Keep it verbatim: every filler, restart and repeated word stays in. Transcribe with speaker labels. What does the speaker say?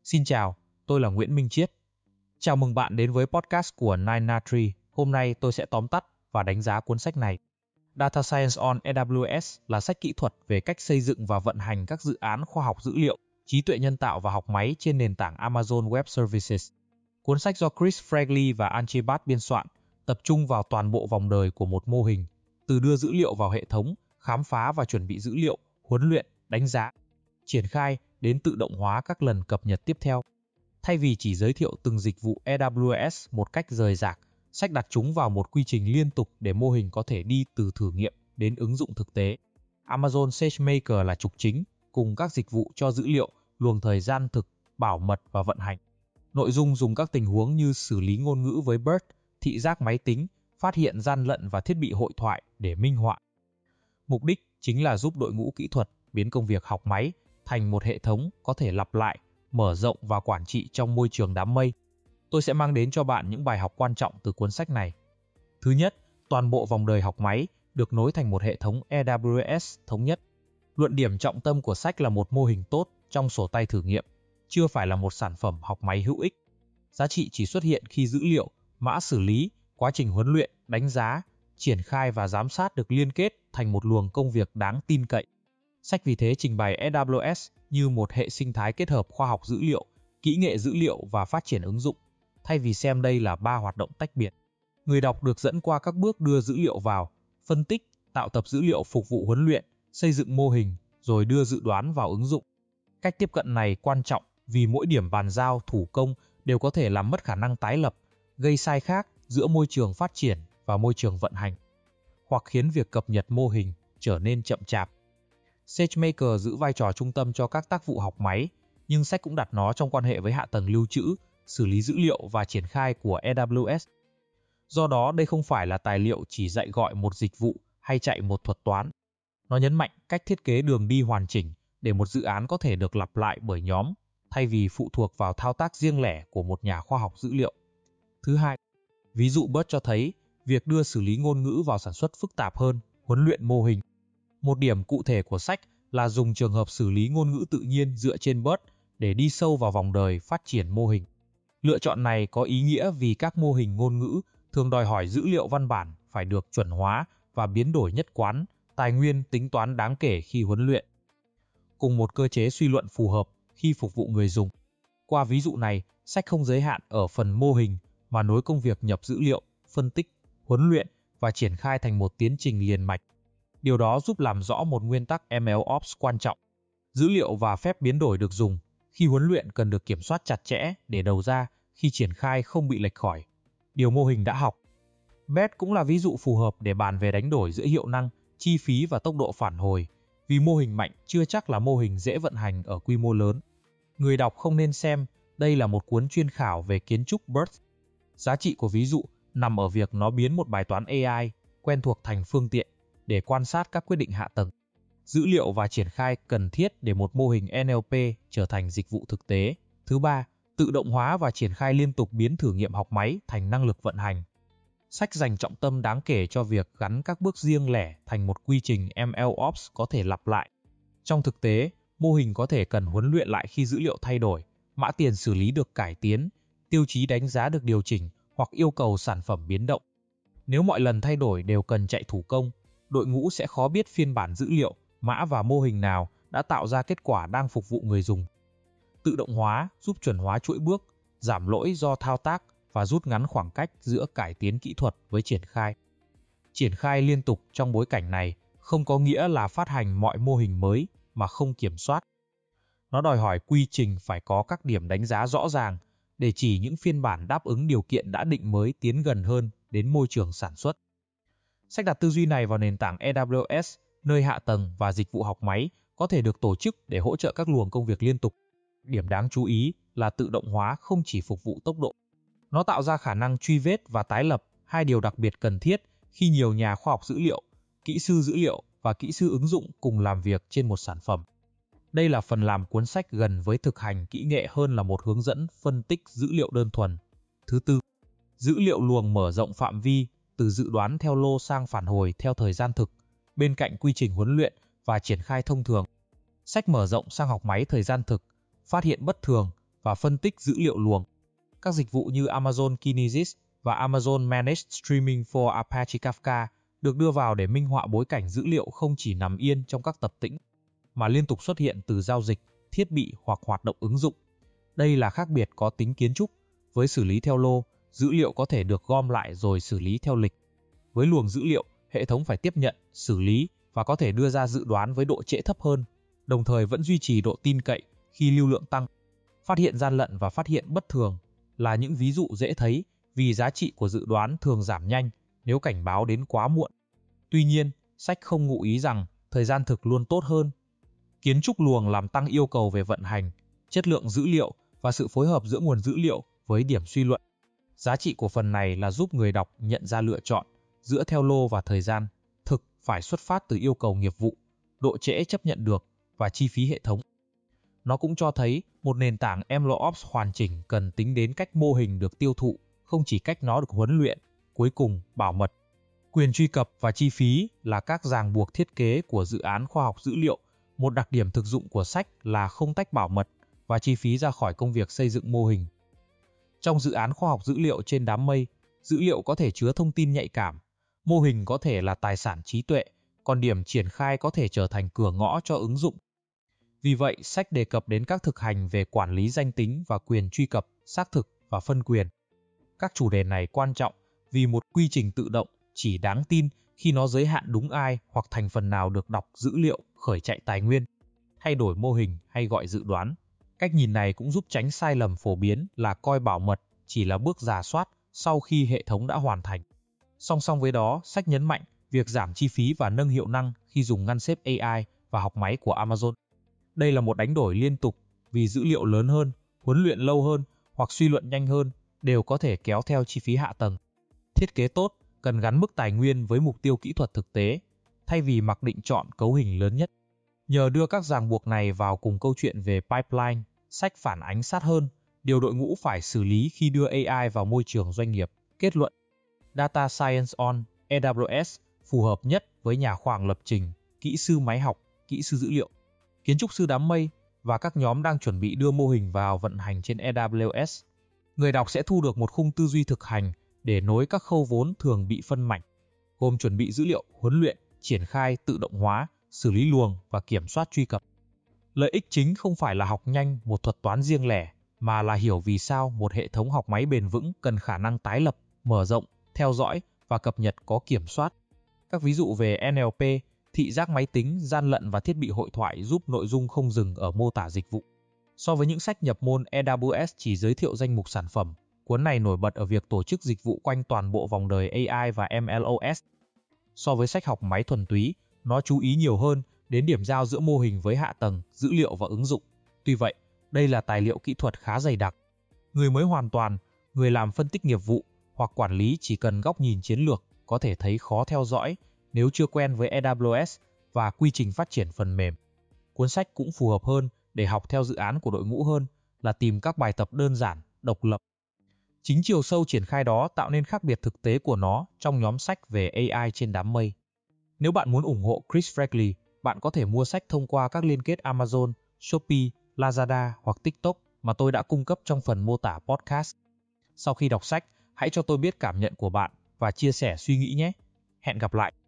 Speaker 1: Xin chào, tôi là Nguyễn Minh Chiết. Chào mừng bạn đến với podcast của Nine Na Tree. Hôm nay tôi sẽ tóm tắt và đánh giá cuốn sách này. Data Science on a vê kép là sách kỹ thuật về cách xây dựng và vận hành các dự án khoa học dữ liệu, trí tuệ nhân tạo và học máy trên nền tảng Amazon Web Services. Cuốn sách do Chris Fregly và Archibald biên soạn, tập trung vào toàn bộ vòng đời của một mô hình, từ đưa dữ liệu vào hệ thống, khám phá và chuẩn bị dữ liệu, huấn luyện, đánh giá, triển khai đến tự động hóa các lần cập nhật tiếp theo. Thay vì chỉ giới thiệu từng dịch vụ a vê ét một cách rời rạc, sách đặt chúng vào một quy trình liên tục để mô hình có thể đi từ thử nghiệm đến ứng dụng thực tế. Amazon SageMaker là trục chính, cùng các dịch vụ cho dữ liệu, luồng thời gian thực, bảo mật và vận hành. Nội dung dùng các tình huống như xử lý ngôn ngữ với bê e rờ tê, thị giác máy tính, phát hiện gian lận và thiết bị hội thoại để minh họa. Mục đích chính là giúp đội ngũ kỹ thuật biến công việc học máy thành một hệ thống có thể lặp lại, mở rộng và quản trị trong môi trường đám mây. Tôi sẽ mang đến cho bạn những bài học quan trọng từ cuốn sách này. Thứ nhất, toàn bộ vòng đời học máy được nối thành một hệ thống a vê ét thống nhất. Luận điểm trọng tâm của sách là một mô hình tốt trong sổ tay thử nghiệm, chưa phải là một sản phẩm học máy hữu ích. Giá trị chỉ xuất hiện khi dữ liệu, mã xử lý, quá trình huấn luyện, đánh giá, triển khai và giám sát được liên kết thành một luồng công việc đáng tin cậy. Sách vì thế trình bày a vê ét như một hệ sinh thái kết hợp khoa học dữ liệu, kỹ nghệ dữ liệu và phát triển ứng dụng, thay vì xem đây là ba hoạt động tách biệt. Người đọc được dẫn qua các bước đưa dữ liệu vào, phân tích, tạo tập dữ liệu phục vụ huấn luyện, xây dựng mô hình, rồi đưa dự đoán vào ứng dụng. Cách tiếp cận này quan trọng vì mỗi điểm bàn giao thủ công đều có thể làm mất khả năng tái lập, gây sai khác giữa môi trường phát triển và môi trường vận hành, hoặc khiến việc cập nhật mô hình trở nên chậm chạp. SageMaker giữ vai trò trung tâm cho các tác vụ học máy, nhưng sách cũng đặt nó trong quan hệ với hạ tầng lưu trữ, xử lý dữ liệu và triển khai của a vê ét. Do đó, đây không phải là tài liệu chỉ dạy gọi một dịch vụ hay chạy một thuật toán. Nó nhấn mạnh cách thiết kế đường đi hoàn chỉnh để một dự án có thể được lặp lại bởi nhóm, thay vì phụ thuộc vào thao tác riêng lẻ của một nhà khoa học dữ liệu. Thứ hai, ví dụ bê e rờ tê cho thấy việc đưa xử lý ngôn ngữ vào sản xuất phức tạp hơn, huấn luyện mô hình. Một điểm cụ thể của sách là dùng trường hợp xử lý ngôn ngữ tự nhiên dựa trên bê e rờ tê để đi sâu vào vòng đời phát triển mô hình. Lựa chọn này có ý nghĩa vì các mô hình ngôn ngữ thường đòi hỏi dữ liệu văn bản phải được chuẩn hóa và biến đổi nhất quán, tài nguyên tính toán đáng kể khi huấn luyện, cùng một cơ chế suy luận phù hợp khi phục vụ người dùng. Qua ví dụ này, sách không giới hạn ở phần mô hình mà nối công việc nhập dữ liệu, phân tích, huấn luyện và triển khai thành một tiến trình liền mạch. Điều đó giúp làm rõ một nguyên tắc em lờ Ops quan trọng. Dữ liệu và phép biến đổi được dùng khi huấn luyện cần được kiểm soát chặt chẽ để đầu ra khi triển khai không bị lệch khỏi điều mô hình đã học. bê e rờ tê cũng là ví dụ phù hợp để bàn về đánh đổi giữa hiệu năng, chi phí và tốc độ phản hồi, vì mô hình mạnh chưa chắc là mô hình dễ vận hành ở quy mô lớn. Người đọc không nên xem đây là một cuốn chuyên khảo về kiến trúc bê e rờ tê. Giá trị của ví dụ nằm ở việc nó biến một bài toán a i quen thuộc thành phương tiện để quan sát các quyết định hạ tầng, dữ liệu và triển khai cần thiết để một mô hình en lờ pê trở thành dịch vụ thực tế. Thứ ba, tự động hóa và triển khai liên tục biến thử nghiệm học máy thành năng lực vận hành. Sách dành trọng tâm đáng kể cho việc gắn các bước riêng lẻ thành một quy trình em lờ Ops có thể lặp lại. Trong thực tế, mô hình có thể cần huấn luyện lại khi dữ liệu thay đổi, mã tiền xử lý được cải tiến, tiêu chí đánh giá được điều chỉnh hoặc yêu cầu sản phẩm biến động. Nếu mọi lần thay đổi đều cần chạy thủ công, đội ngũ sẽ khó biết phiên bản dữ liệu, mã và mô hình nào đã tạo ra kết quả đang phục vụ người dùng. Tự động hóa giúp chuẩn hóa chuỗi bước, giảm lỗi do thao tác và rút ngắn khoảng cách giữa cải tiến kỹ thuật với triển khai. Triển khai liên tục trong bối cảnh này không có nghĩa là phát hành mọi mô hình mới mà không kiểm soát. Nó đòi hỏi quy trình phải có các điểm đánh giá rõ ràng để chỉ những phiên bản đáp ứng điều kiện đã định mới tiến gần hơn đến môi trường sản xuất. Sách đặt tư duy này vào nền tảng a vê ét, nơi hạ tầng và dịch vụ học máy có thể được tổ chức để hỗ trợ các luồng công việc liên tục. Điểm đáng chú ý là tự động hóa không chỉ phục vụ tốc độ. Nó tạo ra khả năng truy vết và tái lập, hai điều đặc biệt cần thiết khi nhiều nhà khoa học dữ liệu, kỹ sư dữ liệu và kỹ sư ứng dụng cùng làm việc trên một sản phẩm. Đây là phần làm cuốn sách gần với thực hành kỹ nghệ hơn là một hướng dẫn phân tích dữ liệu đơn thuần. Thứ tư, dữ liệu luồng mở rộng phạm vi từ dự đoán theo lô sang phản hồi theo thời gian thực, bên cạnh quy trình huấn luyện và triển khai thông thường. Sách mở rộng sang học máy thời gian thực, phát hiện bất thường và phân tích dữ liệu luồng. Các dịch vụ như Amazon Kinesis và Amazon Managed Streaming for Apache Kafka được đưa vào để minh họa bối cảnh dữ liệu không chỉ nằm yên trong các tập tĩnh, mà liên tục xuất hiện từ giao dịch, thiết bị hoặc hoạt động ứng dụng. Đây là khác biệt có tính kiến trúc. Với xử lý theo lô, dữ liệu có thể được gom lại rồi xử lý theo lịch. Với luồng dữ liệu, hệ thống phải tiếp nhận, xử lý và có thể đưa ra dự đoán với độ trễ thấp hơn, đồng thời vẫn duy trì độ tin cậy khi lưu lượng tăng. Phát hiện gian lận và phát hiện bất thường là những ví dụ dễ thấy vì giá trị của dự đoán thường giảm nhanh nếu cảnh báo đến quá muộn. Tuy nhiên, sách không ngụ ý rằng thời gian thực luôn tốt hơn. Kiến trúc luồng làm tăng yêu cầu về vận hành, chất lượng dữ liệu và sự phối hợp giữa nguồn dữ liệu với điểm suy luận. Giá trị của phần này là giúp người đọc nhận ra lựa chọn giữa theo lô và thời gian thực phải xuất phát từ yêu cầu nghiệp vụ, độ trễ chấp nhận được và chi phí hệ thống. Nó cũng cho thấy một nền tảng MLOps hoàn chỉnh cần tính đến cách mô hình được tiêu thụ, không chỉ cách nó được huấn luyện. Cuối cùng, bảo mật. Quyền truy cập và chi phí là các ràng buộc thiết kế của dự án khoa học dữ liệu. Một đặc điểm thực dụng của sách là không tách bảo mật và chi phí ra khỏi công việc xây dựng mô hình. Trong dự án khoa học dữ liệu trên đám mây, dữ liệu có thể chứa thông tin nhạy cảm, mô hình có thể là tài sản trí tuệ, còn điểm triển khai có thể trở thành cửa ngõ cho ứng dụng. Vì vậy, sách đề cập đến các thực hành về quản lý danh tính và quyền truy cập, xác thực và phân quyền. Các chủ đề này quan trọng vì một quy trình tự động chỉ đáng tin khi nó giới hạn đúng ai hoặc thành phần nào được đọc dữ liệu, khởi chạy tài nguyên, thay đổi mô hình hay gọi dự đoán. Cách nhìn này cũng giúp tránh sai lầm phổ biến là coi bảo mật chỉ là bước rà soát sau khi hệ thống đã hoàn thành. Song song với đó, sách nhấn mạnh việc giảm chi phí và nâng hiệu năng khi dùng ngăn xếp a i và học máy của Amazon. Đây là một đánh đổi liên tục vì dữ liệu lớn hơn, huấn luyện lâu hơn hoặc suy luận nhanh hơn đều có thể kéo theo chi phí hạ tầng. Thiết kế tốt cần gắn mức tài nguyên với mục tiêu kỹ thuật thực tế, thay vì mặc định chọn cấu hình lớn nhất. Nhờ đưa các ràng buộc này vào cùng câu chuyện về pipeline, sách phản ánh sát hơn điều đội ngũ phải xử lý khi đưa a i vào môi trường doanh nghiệp. Kết luận: Data Science on a vê ét phù hợp nhất với nhà khoa học lập trình, kỹ sư máy học, kỹ sư dữ liệu, kiến trúc sư đám mây và các nhóm đang chuẩn bị đưa mô hình vào vận hành trên a vê ét. Người đọc sẽ thu được một khung tư duy thực hành để nối các khâu vốn thường bị phân mảnh, gồm chuẩn bị dữ liệu, huấn luyện, triển khai, tự động hóa, xử lý luồng và kiểm soát truy cập. Lợi ích chính không phải là học nhanh một thuật toán riêng lẻ, mà là hiểu vì sao một hệ thống học máy bền vững cần khả năng tái lập, mở rộng, theo dõi và cập nhật có kiểm soát. Các ví dụ về en lờ pê, thị giác máy tính, gian lận và thiết bị hội thoại giúp nội dung không dừng ở mô tả dịch vụ. So với những sách nhập môn a vê ét chỉ giới thiệu danh mục sản phẩm, cuốn này nổi bật ở việc tổ chức dịch vụ quanh toàn bộ vòng đời a i và em lờ ét. So với sách học máy thuần túy, nó chú ý nhiều hơn đến điểm giao giữa mô hình với hạ tầng, dữ liệu và ứng dụng. Tuy vậy, đây là tài liệu kỹ thuật khá dày đặc. Người mới hoàn toàn, người làm phân tích nghiệp vụ hoặc quản lý chỉ cần góc nhìn chiến lược có thể thấy khó theo dõi nếu chưa quen với a vê ét và quy trình phát triển phần mềm. Cuốn sách cũng phù hợp hơn để học theo dự án của đội ngũ hơn là tìm các bài tập đơn giản, độc lập. Chính chiều sâu triển khai đó tạo nên khác biệt thực tế của nó trong nhóm sách về a i trên đám mây. Nếu bạn muốn ủng hộ Chris Freckley, bạn có thể mua sách thông qua các liên kết Amazon, Shopee, Lazada hoặc TikTok mà tôi đã cung cấp trong phần mô tả podcast. Sau khi đọc sách, hãy cho tôi biết cảm nhận của bạn và chia sẻ suy nghĩ nhé. Hẹn gặp lại!